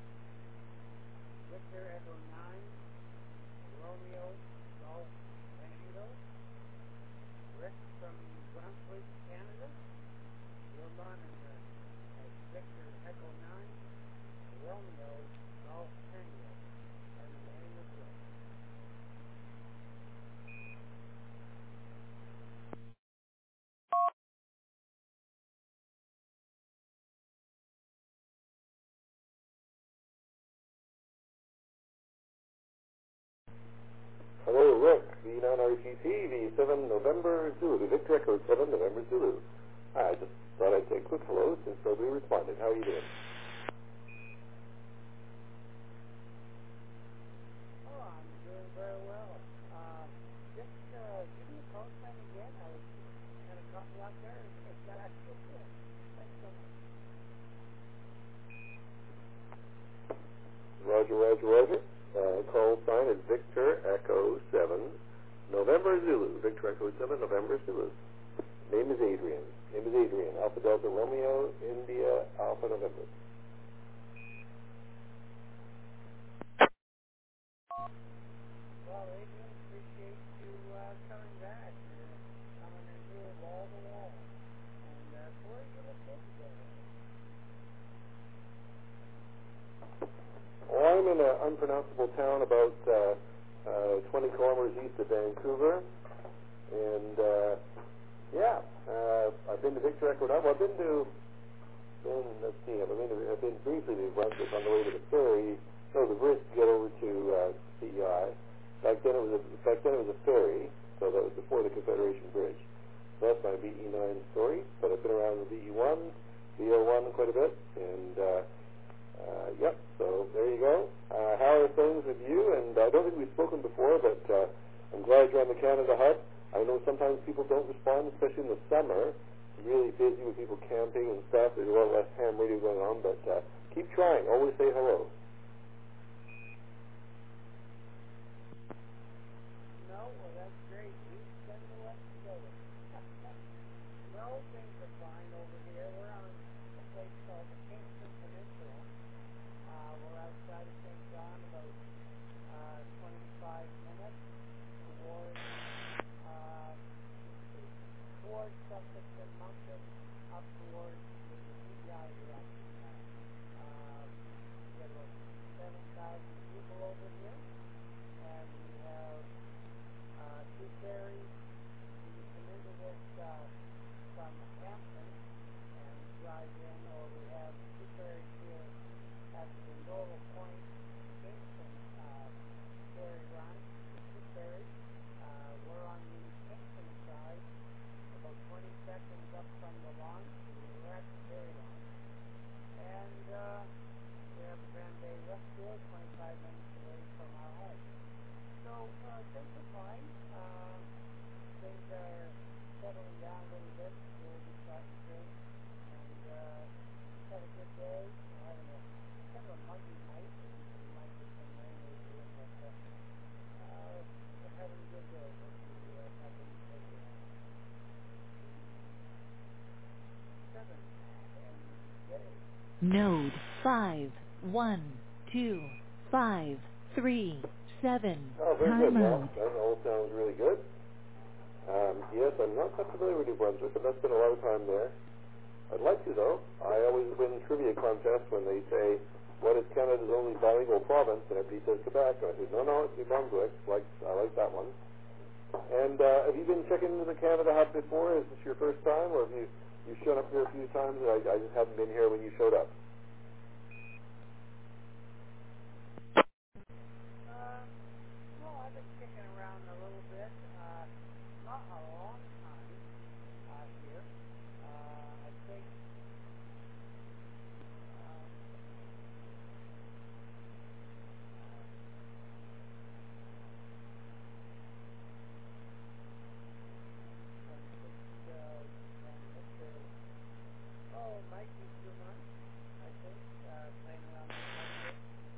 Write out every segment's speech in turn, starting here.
Victor Echo 9, Romeo Golf Tango. Rick from Brunswick, Canada. Your monitor as Victor Echo 9, Romeo Golf Tango. And the name is Rick. Hello, Rick, V9RTC, V7 November Zulu, Victor Echo 7 November Zulu. Hi, I just thought I'd say a quick hello since nobody responded. How are you doing? Oh, I'm doing very well. Just give me a call sign again. I was kind of caught me out there. It's got actual good. Thanks so much. Roger, Roger, Roger. Call sign is Victor Echo 7 November Zulu, Victor Echo 7 November Zulu. Name is Adrian. Alpha Delta Romeo, India, Alpha November. Well, Adrian, appreciate you coming back. You're coming in here wall to wall. And so where are you located today? Well, I'm in an unpronounceable town about 20 kilometers east of Vancouver. And, I've been to Victor Echo. Well, I've been briefly to New Brunswick on the way to the ferry, the bridge to get over to CEI. Back then it was a ferry, so that was before the Confederation Bridge. So that's my VE9 story, but I've been around the VE1, VO1 quite a bit, and so there you go. How are things with you? And I don't think we've spoken before, but I'm glad you're on the Canada Hub. I know sometimes people don't respond, especially in the summer. It's really busy with people camping and stuff. There's a lot less ham radio going on, but keep trying. Always say hello. No, well, that's great. We spend the West together. No, things are fine over here. We're on a place called the Kingston Peninsula. We're outside of St. John, about 25 minutes towards Sussex and Moncton, up towards the PEI direction. We got about 7,000 people over here, and we have two ferries. You come into this from Hampton and drive in, or we have two ferries here at the Norwell Point Kingston ferry run. Two ferries. We're on the Kingston side, about 20 seconds up from the launch. We're at the ferry launch. And we have the Grand Bay Rescue, 25 minutes away from our home. So things are fine. Things are settling down a little bit. We'll be starting soon. And had a good day. We're having a kind of a muggy night. We might get some rain over here, but we're having a good day. Nothing to seven and day. Node 51253. Oh, very Time good. Well, mode. that all sounds really good. Yes, I'm not that familiar with New Brunswick, but that's been a lot of time there. I'd like to, though. I always win trivia contests when they say, what is Canada's only bilingual province? And everybody says Quebec. And I say, no, it's New Brunswick. I like that one. And have you been checking into the Canada Hub before? Is this your first time? Or have you shown up here a few times? I just haven't been here when you showed up. Well, I've been kicking around a little bit. Not a long time here. I think it might be 2 months, I think, playing around with Brunswick.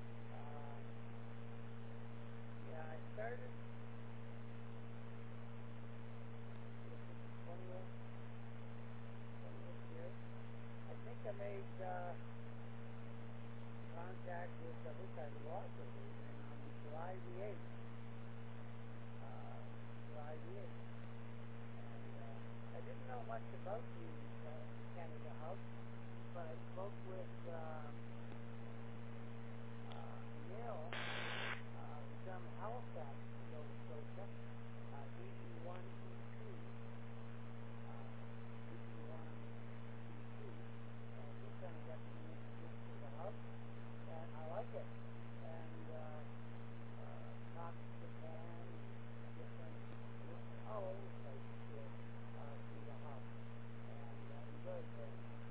I started, this is the 20th year. I think I made contact with which I was also leaving on July the 8th. July the 8th. And I didn't know much about the Canada House, but I spoke with Neil, who's on the Halifax, Nova Scotia, EE1E2, and he kind of got me introduced to the house, and I like it. And talked to Japan and different, all over the place here through the house, and enjoyed it very much.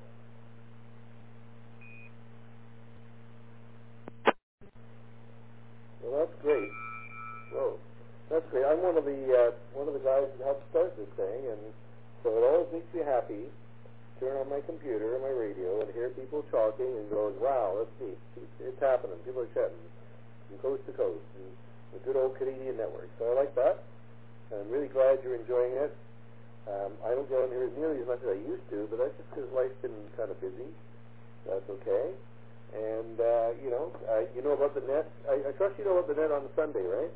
Well, that's great. Whoa, that's great. I'm one of the guys that helped start this thing, and so it always makes me happy to turn on my computer and my radio and hear people talking and going, wow, that's neat. It's happening. People are chatting from coast to coast, and the good old Canadian network. So I like that. And I'm really glad you're enjoying it. I don't go in here nearly as much as I used to, but that's just because life's been kind of busy. That's okay. And, you know about the net. I trust you know about the net on Sunday, right?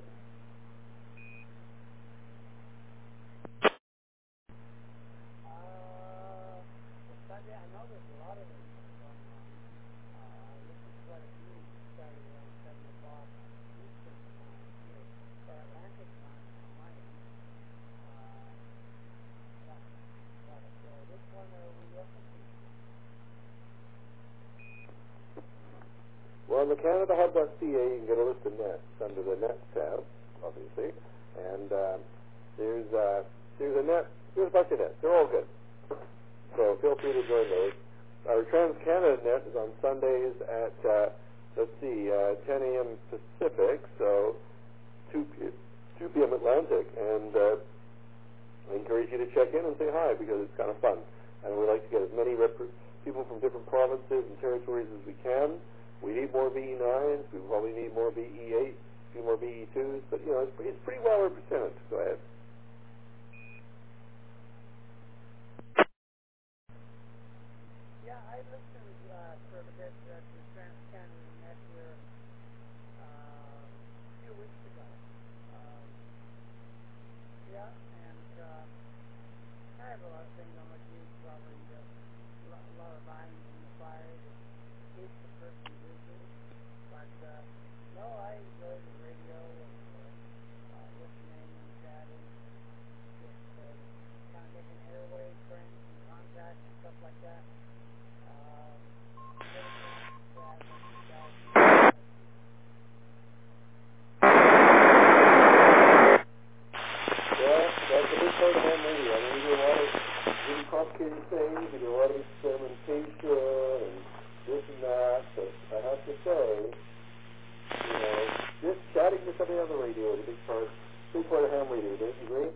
Sunday, I know there's a lot of them going on. I listened to quite a few starting around 7 o'clock Eastern time here, or Atlantic time on my end. Which one are we listening to? Well, on the CanadaHub.ca, you can get a list of nets under the Nets tab, obviously. And there's a net, there's a bunch of nets. They're all good. So feel free to join those. Our Trans-Canada net is on Sundays at, 10 a.m. Pacific, so 2 p.m. Atlantic. And I encourage you to check in and say hi because it's kind of fun. And we like to get as many people from different provinces and territories as we can. We need more VE9s. We probably need more VE8s, a few more VE2s. But, you know, it's pretty well represented. Go ahead. Yeah, I listened for a bit to Trans-Canada Net here a few weeks ago. And I have a lot of things on my view, probably a lot of irons in the fire that keeps the person busy. But no, I enjoy the radio and listening and chatting, just kind of making airway friends and contacts and stuff like that. That's a big part of my radio. I mean, we do a lot of really complicated things. We do a lot of experimentation and this and that. But I have to say, you know, just chatting to somebody on the radio is a big part of ham radio. Don't you agree?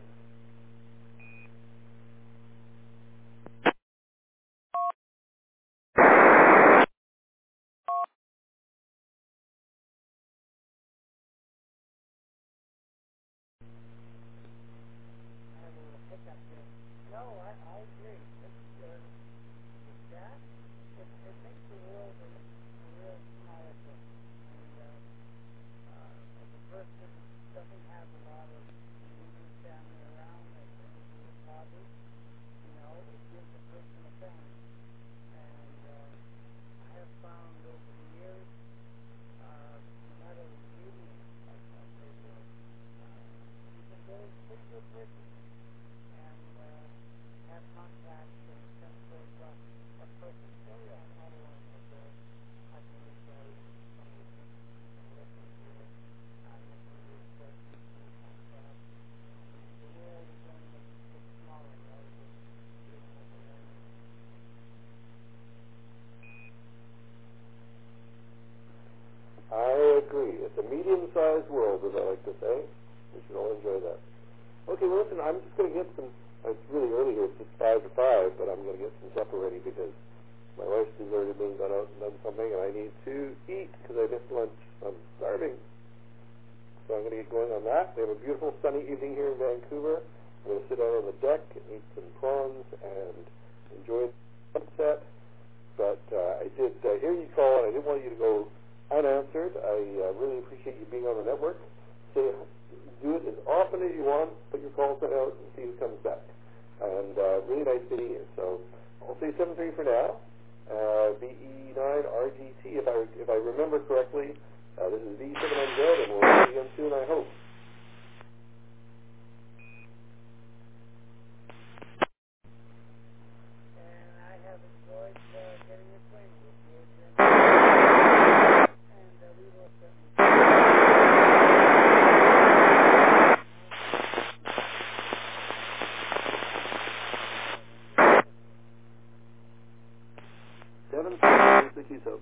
No, I agree. The chat, it makes the world a real smaller place. And if a person doesn't have a lot of immediate family around, like any hobby, you know, it gives a person a family. And I have found over the years, no matter the medium, like radio, you can build pretty good bridges and have contacts and send those up. Of course, it's still not alone out there. I can reach out and listen to it. I listen to it, contacts. The world is going to get smaller rather than being overwhelming. I agree. It's a medium-sized world, as I like to say. We should all enjoy that. Okay, well, listen, I'm just going to get some, it's really early here, it's just 5 to 5, but I'm going to get some supper ready because my wife's deserted me and gone out and done something, and I need to eat because I missed lunch. I'm starving. So I'm going to get going on that. We have a beautiful sunny evening here in Vancouver. I'm going to sit out on the deck and eat some prawns and enjoy the sunset. But I did hear you call, and I did don't want you to go unanswered. I really appreciate you being on the network. So do it as often as you want. Put your calls out and see who comes back. And really nice meeting you. So I'll say 7-3 for now. VE9RGT, if I remember correctly. This is V7NZ, and we'll see you again soon, I hope. And I have enjoyed getting acquainted with you, Adrian. And we will certainly. Devin, nice to see you, so.